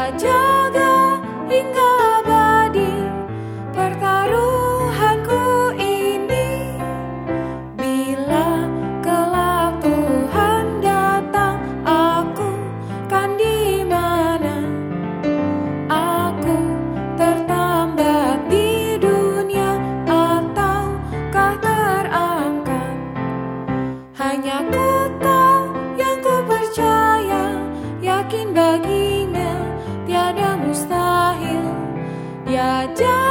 jaga hingga abadi pertaruhanku ini. Bila kelak Tuhan datang, aku kan di mana? Aku tertambat di dunia ataukah terangkat? Hanya ku tahu yang ku percaya, yakin baginya tiada mustahil. Dia